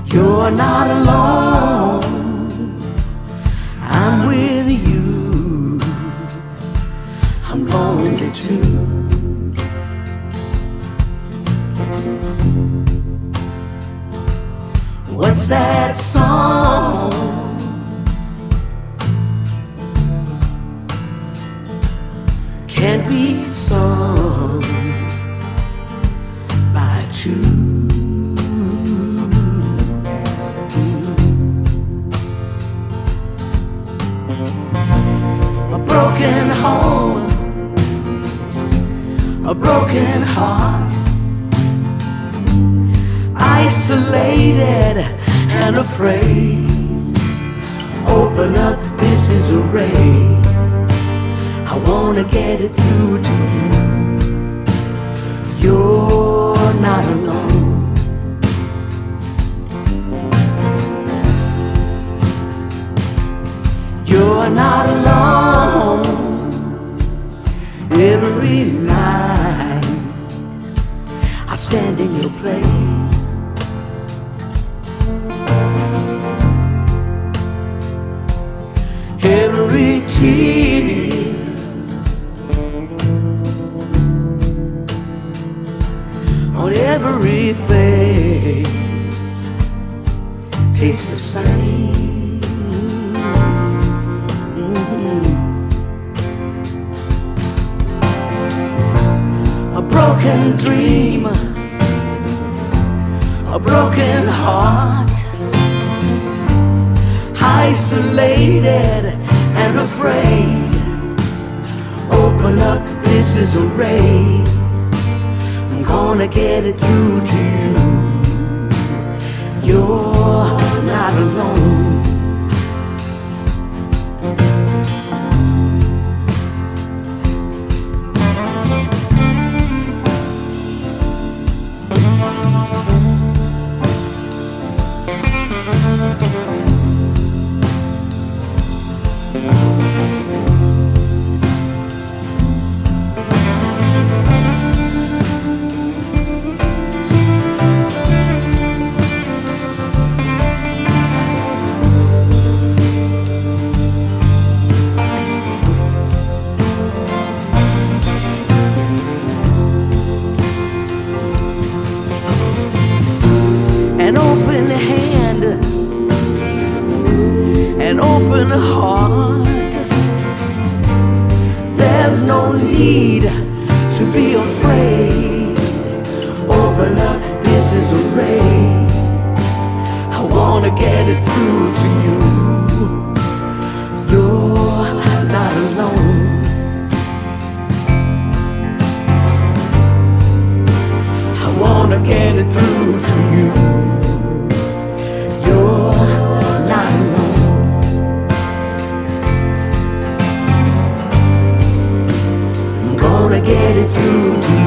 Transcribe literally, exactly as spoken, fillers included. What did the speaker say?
You're not alone. I'm with you. I'm lonely too. What's that song? Can't be sung by two. A broken home, a broken heart, isolated and afraid. Open up, this is a ray. I wanna get it through to you. You're not alone. You're not alone. Every night I stand in your place. Every tear on every face tastes the same. Mm-hmm. A broken dream, a broken heart, isolated and afraid. Open up, this is a ray. I'm gonna get it through to you. You're not alone. An open hand, an open heart. There's no need to be afraid. Open up, this is a ray. I wanna get it through to you. You're not alone. I wanna get it through to you. Get it through to you.